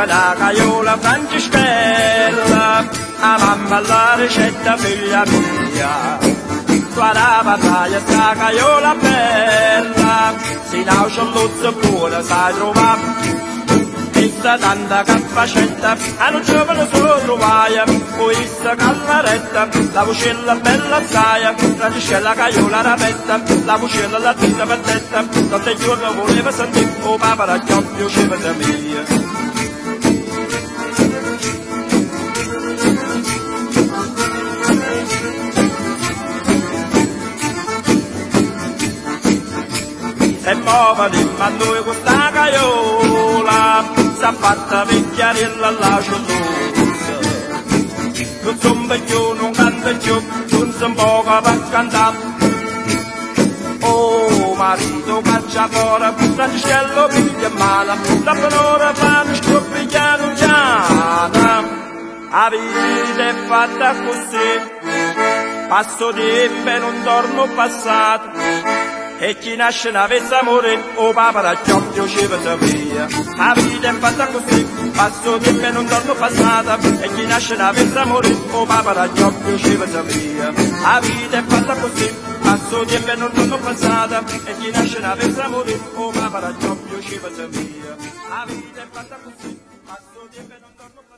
la caiola Francischella, a mamma la ricetta figlia mia. Qua la battaglia sta caiola bella, si nasce l'ozzo buona sai trovare. Issa tanta caffacetta, a un giovane solo trovaia, poi issa calmaretta, la vocella bella zaia, Francescella caiola rapetta, la vocella la tutta pattetta, tante giorni voleva sentire, oh papà racchiocchio sceva da mia. E poi ma noi questa caiola s'ha fatta vecchiarella alla ciottosa. Non son vecchio, non canta più, non son poca per cantare. Oh marito caccia fuori, Francescello piglia male, la penora fanno scoppi piano piano. La vita è fatta così, passo tempo e non torno passato. E chi nasce n'avesse amore, oh papà racchiocchio ci vede via. La vita è fatta così, passo tempo e non torno passata. E chi nasce n'avesse amore, oh papà racchiocchio ci vede via. La vita è fatta così, passo tempo e non torno passata. E chi nasce n'avesse amore, oh papà racchiocchio ci vede via. La vita è fatta così, passo tempo e non torno passata.